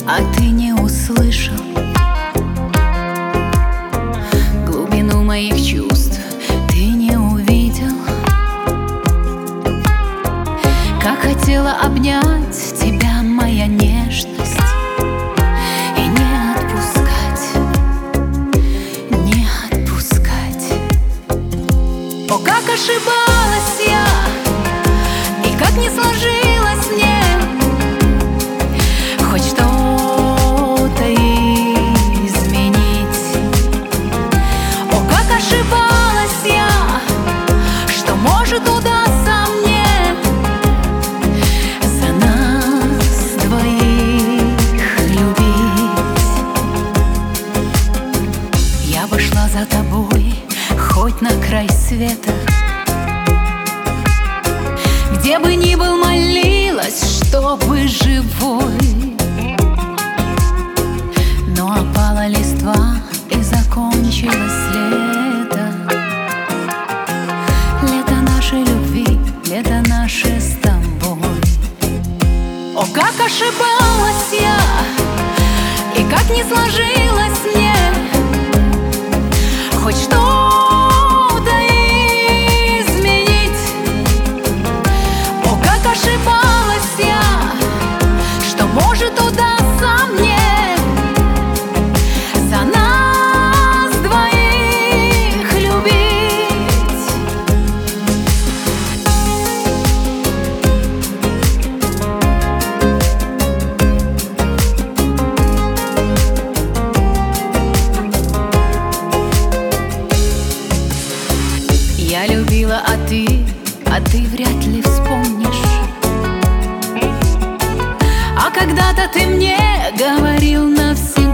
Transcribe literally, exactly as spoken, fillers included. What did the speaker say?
а ты не услышал глубину моих чувств, ты не увидел. Как хотела обнять тебя моя нежность и не отпускать, не отпускать. О, как ошибалась я, и как не сложилось мне хоть что-то изменить. О, как ошибалась я, что может удастся мне за нас двоих любить. Я бы шла за тобой хоть на край света, где бы ни был, молилась, чтобы живой. Но опала листва и закончилось лето. Лето нашей любви, лето наше с тобой. О, как ошибалась я, и как не сложилось мне хоть что-то изменить. О, как ошибалась я, что может удастся мне за нас двоих любить. Я любила, а ты, а ты вряд ли вспомнишь. А когда-то ты мне говорил навсегда: